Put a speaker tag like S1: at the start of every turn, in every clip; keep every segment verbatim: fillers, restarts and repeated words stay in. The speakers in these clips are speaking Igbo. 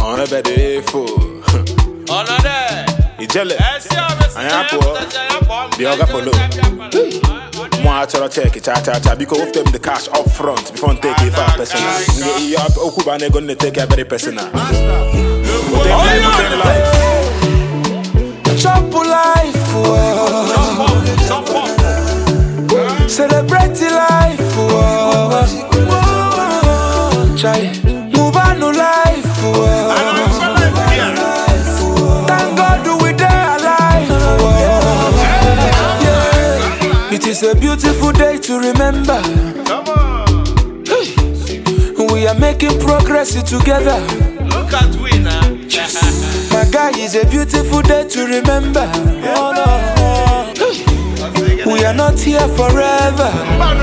S1: On a better fool.
S2: On a day.
S1: Ijele. Ayapo. Bioga polo. Moi to check it, cha cha cha. Because of them the cash up front before take it for personal. Nge you up okuba ne gonna take it very personal.
S3: Chop life, celebrate life, try move on to life. Thank God we there alive. Yeah. It is a beautiful day to remember. We are making progress together.
S2: Look at we now.
S3: My guy, is a beautiful day to remember. Oh, no. We are not here forever.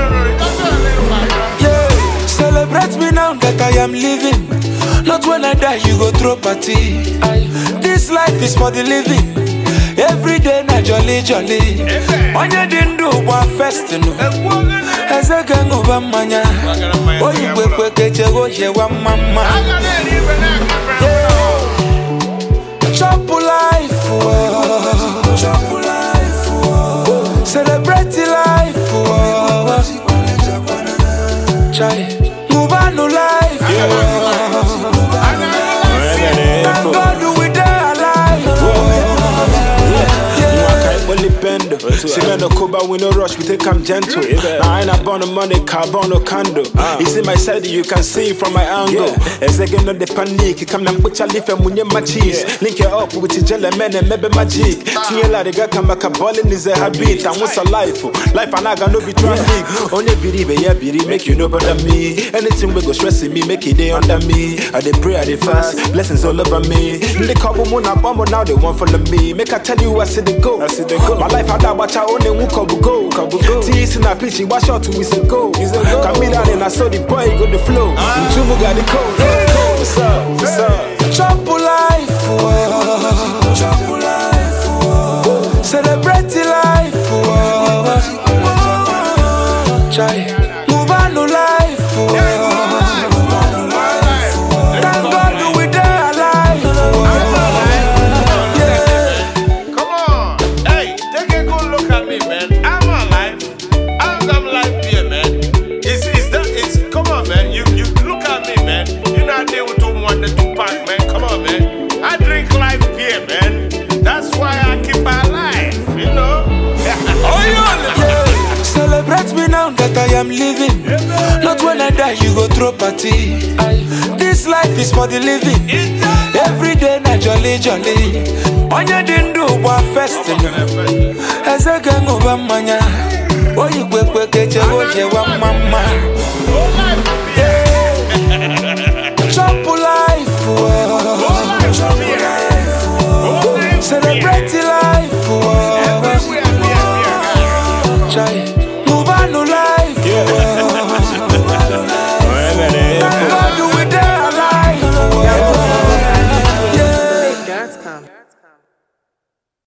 S3: Yeah. Celebrate me now that I am living. Not when I die, you go throw party. This life is for the living. Every day na jolly jolly. On your dindu wa festino. As a gang of a mania. Oh, you will quick a je wa mama. Chop life, chop life, celebrate life, try move on to life. Thank God we there alive.
S1: See me no coba, we no rush, we take come gentle. Now I ain't born no money, carbon no candle. You see my side, you can see from my angle. As again no the panic, you come and put your leaf and when you my cheese. Link it up with your jelly man and maybe magic. See you like the come back a ballin' is a habit. And what's a life? Life and I got no be traffic. Only believe, yeah, believe, make you know better me. Anything we go stressing me, make it day under me. I dey pray, I dey fast, blessings all over me. In the couple moon, I'm now they want follow me. Make I tell you I see the go. I see the go. My life had that watch I only who could go. Tease in a pitch, wash out to is a go. Camila and I saw the boy go the flow. Chumu got the code. What's up? What's up?
S3: Chop life, chop life, celebrate life, try move on to life. Thank God we there alive.
S2: Yeah. Come on, hey, take a good look at me, man. I'm alive. I'm alive here, man. It's it's that it's come on, man. You you look at me, man. You're not there with two one the two pack, man. Come on, man. I drink life here, man. That's why I keep my life, you know. Oh,
S3: yeah. Celebrate me now that I am living. Not when I die, you go throw party. This life is for the living. Every day na jolly jolly. On your dindu wa festino. As a gang of a mania. Oh, you quick quick get your wa mama.